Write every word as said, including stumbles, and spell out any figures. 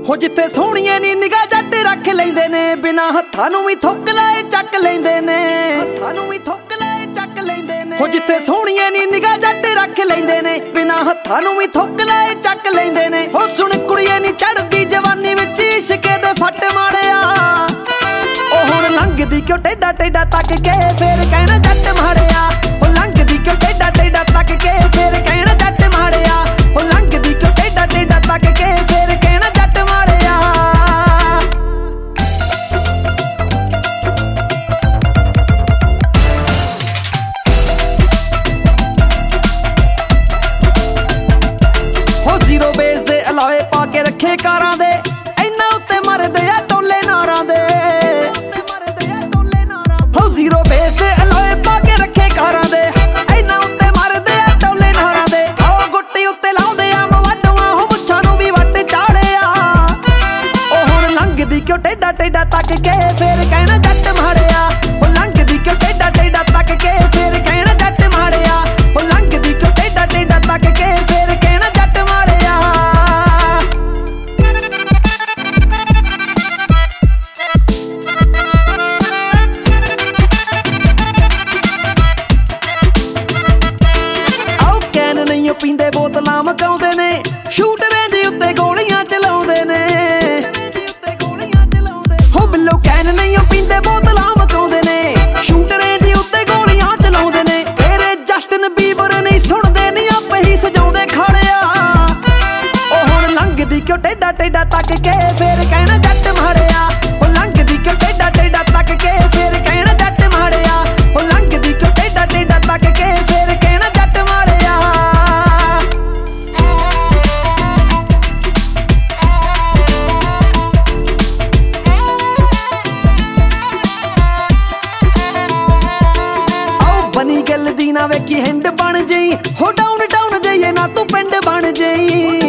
ਹੋ ਜਿੱਥੇ ਸੋਹਣੀਆਂ ਨੀ ਨਿਗਾਹ ਜੱਟ ਰੱਖ ਲੈਂਦੇ ਨੇ, ਬਿਨਾ ਹੱਥਾਂ ਨੂੰ ਵੀ ਥੁੱਕ ਲਾਏ ਚੱਕ ਲੈਂਦੇ ਨੇ, ਹੱਥਾਂ ਨੂੰ ਵੀ ਥੁੱਕ ਲਾਏ ਚੱਕ ਲੈਂਦੇ ਨੇ। ਹੋ ਜਿੱਥੇ ਸੋਹਣੀਆਂ ਨੀ ਨਿਗਾਹ ਜੱਟ ਰੱਖ ਲੈਂਦੇ ਨੇ, ਬਿਨਾ ਹੱਥਾਂ ਨੂੰ ਵੀ ਥੁੱਕ ਲਾਏ ਚੱਕ ਲੈਂਦੇ ਨੇ। ਹੋ ਸੁਣ ਕੁੜੀਏ ਨੀ ਚੜਦੀ ਜਵਾਨੀ ਵਿੱਚ ਇਸ਼ਕੇ ਦੇ ਫੱਟ ਮਾਰਿਆ, ਉਹ ਹੁਣ ਲੰਘਦੀ ਕਿਉਂ ਟੇਡਾ ਟੇਡਾ ਤੱਕ ਕੇ ਫੇਰ ਕਹਿਣਾ ਜੱਟ ਮਾਰਿਆ। ਉਹ ਲੰਘਦੀ ਕਿਉਂ ਟੇਡਾ ਟੇਡਾ ਤੱਕ ਕੇ ਫੇਰ ਕਹਿਣਾ ਜੱਟ ਮਾਰਿਆ। ਉਹ ਲੰਘਦੀ ਕਿਉਂ ਟੇਡਾ ਟੇਡਾ ਤੱਕ ਕੇ ਫੇਰ ਕਹਿਣਾ ਜੱਟ ਮਾਰਿਆ। ਹੋ ਜ਼ੀਰੋ ਬੇਸ ਦੇ ਅਲਾਵੇ ਪਾ ਕੇ ਰੱਖੇ ਕਾਰਾਂ ਦੇ, ਇਹਨਾਂ ਉੱਤੇ ਮਰਦੇ ਆ ਟੋਲੇ ਨਾਰਾਂ ਦੇ। ਹੋ ਜ਼ੀਰੋ ਬੇਸ ਦੇ ਅਲਾਵੇ ਪਾ ਕੇ ਰੱਖੇ ਕਾਰਾਂ ਦੇ, ਇਹਨਾਂ ਉੱਤੇ ਮਰਦੇ ਆ ਟੋਲੇ ਨਾਰਾਂ ਦੇ। ਆਓ ਗੁੱਟੀ ਉੱਤੇ ਲਾਉਂਦੇ ਆ ਮਵਾਟੂਆਂ, ਹੋ ਮੁੱਛਾਂ ਨੂੰ ਵੀ ਵੱਟ ਚਾੜਿਆ। ਉਹ ਹੁਣ ਲੰਘਦੀ ਕਿਉਂ ਟੇਡਾ ਟੇਡਾ ਤੱਕ ਕੇ ਫੇਰ ਕਹਿਣਾ ਜੱਟ ਮਾਰਿਆ। ਉਹ ਲੰਘਦੀ ਕਿਉਂ ਟੇਡਾ ਟੇਡਾ ਤੱਕ ਕੇ ਫੇਰ ਕਹਿਣਾ ਜੱਟ ਮਾਰਿਆ। ਉਹ ਲੰਘਦੀ ਕਿਉਂ ਟੇਡਾ ਟੇਡਾ ਤੱਕ ਕੇ ਫੇਰ ਕਹਿਣਾ ਜੱਟ ਮਾਰਿਆ। ਆਓ ਕੈਨ ਨਹੀਂ ਪੀਂਦੇ ਬੋਤਲਾਂ ਮਕਾਉਂਦੇ ਨੇ, ਸ਼ੂਟ ਰੇਂਜ ਉੱਤੇ ਗੋਲੀਆਂ ਚਲਾਉਂਦੇ ਨੇ। ਹੋ ਬਿੱਲੋ ਕੈਨ ਨਹੀਂ ਪੀਂਦੇ ਬੋਤਲਾਂ ਮਕਾਉਂਦੇ ਨੇ, ਸ਼ੂਟ ਰੇਂਜ ਉੱਤੇ ਗੋਲੀਆਂ ਚਲਾਉਂਦੇ ਨੇ। ਤੇਰੇ ਜਸਟਨ ਬੀਬਰ ਨਹੀਂ ਸੁਣਦੇ ਨੀ ਆਪੇ ਹੀ ਸਜਾਉਂਦੇ ਖਾਲਿਆ। ਉਹ ਹੁਣ ਲੰਘਦੀ ਕਿਉਂ ਟੇਡਾ ਟੇਡਾ ਤੱਕ ਕੇ ਫੇਰ ਕਹਿਣਾ ਜੱਟ ਮਾਰਿਆ। ਉਹ ਲੰਘਦੀ ਕਿਉਂ ਟੇਡਾ ਟੇਡਾ ਤੱਕ ਕੇ ਫੇਰ ਕਹਿਣਾ ਜੱਟ ਮਾਰਿਆ। ਉਹ ਲੰਘਦੀ ਕਿਉਂ ਟੇਡਾ ਟੇਡਾ ਤੱਕ ਕੇ ਫੇਰ ਕਹਿਣਾ ਜੱਟ ਮਾਰਿਆ। ਆਓ ਬਣੀ ਗੱਲ ਦੀ ਨਾ ਵੇਖੀ ਹਿੰਡ ਬਣ ਜਈ, ਹੋ ਡਾਊਨ ਡਾਊਨ ਜਾਈਏ ਨਾ ਤੂੰ ਪਿੰਡ ਬਣ ਜਈ।